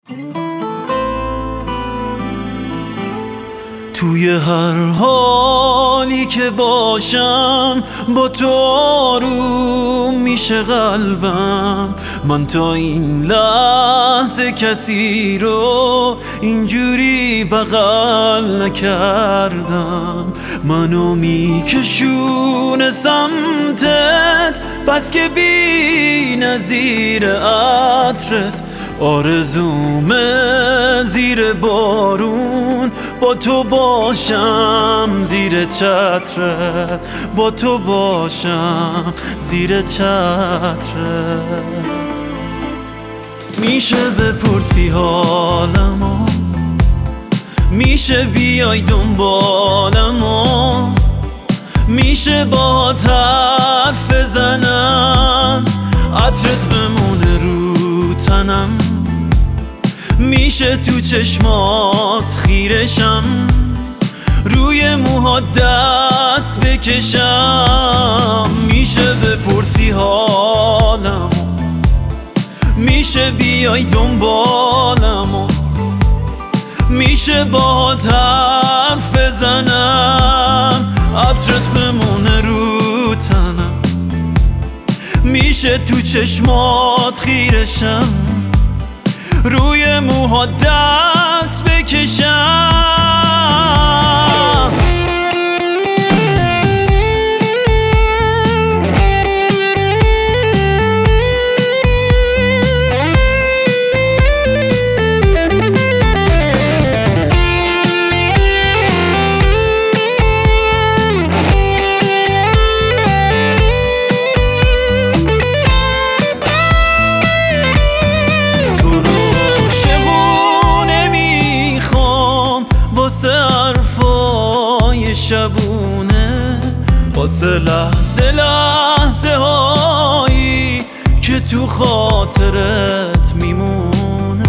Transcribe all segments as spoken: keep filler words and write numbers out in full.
توی هر حالی که باشم با تو آروم میشه قلبم. من تا این لحظه کسی رو اینجوری بغل نکردم. منو میکشونه سمتت بس که بی نظیر عطرت. آرزومه زیر بارون با تو باشم زیر چترت، با تو باشم زیر چترت. میشه بپرسی حالمو، میشه بیای دنبالمو، میشه با حرف بزنم عطرت بمونه رو تنم. میشه تو چشمات خیرشم، روی موها دست بکشم. میشه بپرسی حالم، میشه بیای دنبالم، میشه با حرف بزنم عطرت بمونه رو تنم. میشه تو چشمات خیرشم، روی موها دست بکشم. واسه حرفای شبونه، واسه لحظه لحظه هایی که تو خاطرت میمونه.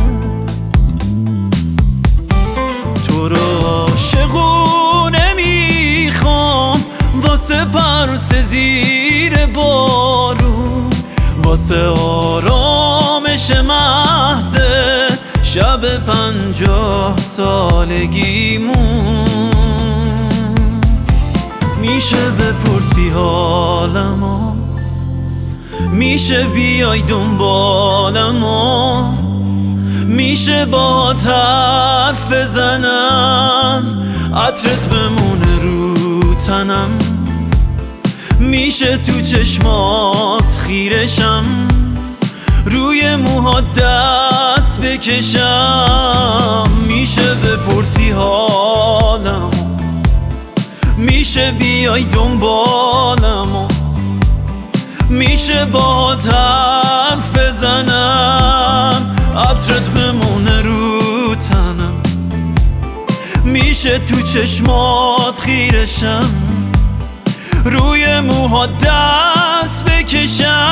تو رو عاشقونه میخوام، واسه پرس زیر بارون، واسه آرامش محض شب پنجاه سالگیمون. میشه بپرسی حالمو، میشه بیای دنبالمو، میشه با حرف بزنم عطرت بمونه رو تنم. میشه تو چشمات خیرشم، روی موها دست بکشم. میشه بپرسی حالم، میشه بیای دنبالم، میشه با حرف بزنم عطرت بمونه رو تنم. میشه تو چشمات خیرشم، روی موها دست بکشم.